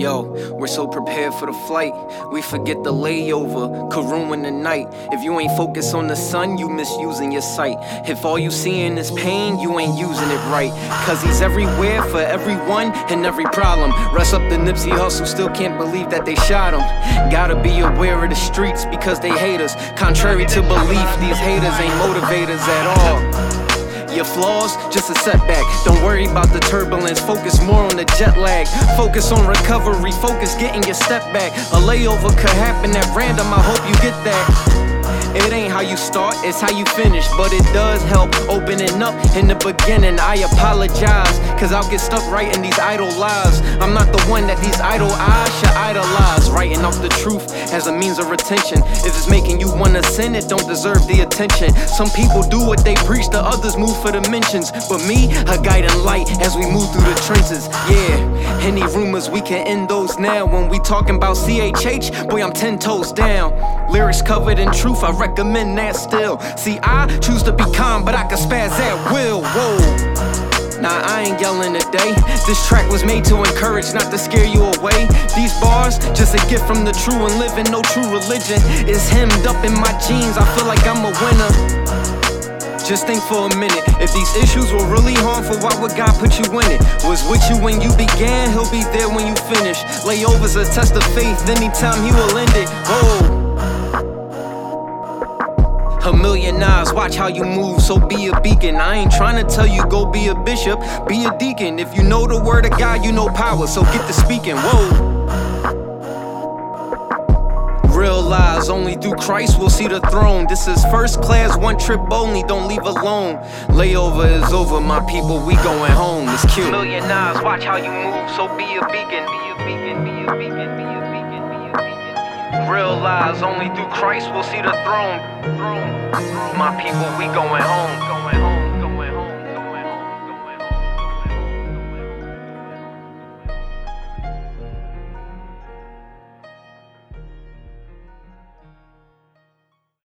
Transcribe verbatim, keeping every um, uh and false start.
Yo, we're so prepared for the flight, we forget the layover, could ruin the night. If you ain't focused on the sun, you misusing your sight. If all you seeing is pain, you ain't using it right. Cause he's everywhere for everyone and every problem. Rest up the Nipsey Hussle, still can't believe that they shot him. Gotta be aware of the streets because they hate us. Contrary to belief, these haters ain't motivators at all. Your flaws, just a setback. Don't worry about the turbulence, focus more on the jet lag. Focus on recovery, focus getting your step back. A layover could happen at random, I hope you get that. It ain't how you start, it's how you finish. But it does help opening up in the beginning. I apologize, cause I'll get stuck writing these idle lies. I'm not the one that these idle eyes should idolize. Writing off the truth as a means of retention. If it's making you wanna sin, it don't deserve the attention. Some people do what they preach, the others move for the mentions. But me, a guiding light as we move through the trenches. Yeah, any rumors, we can end those now. When we talking about C H H, boy, I'm ten toes down. Lyrics covered in truth, I recommend that still. See, I choose to be calm, but I can spaz at will. Whoa. Nah, I ain't yelling today. This track was made to encourage, not to scare you away. These bars, just a gift from the true and living. No true religion is hemmed up in my jeans. I feel like I'm a winner. Just think for a minute. If these issues were really harmful, why would God put you in it? Was with you when you began, he'll be there when you finish. Layovers a test of faith, anytime he will end it. Whoa. A million eyes, watch how you move, so be a beacon. I ain't trying to tell you go be a bishop, be a deacon. If you know the word of God, you know power, so get to speaking. Whoa. Real lies, only through Christ we'll see the throne. This is first class, one trip only, don't leave alone. Layover is over, my people, we going home. It's cute. A million eyes, watch how you move, so be a beacon. Be a beacon, be a beacon, be a beacon, be a beacon. Real lies, only through Christ we'll see the throne. My people, we going home.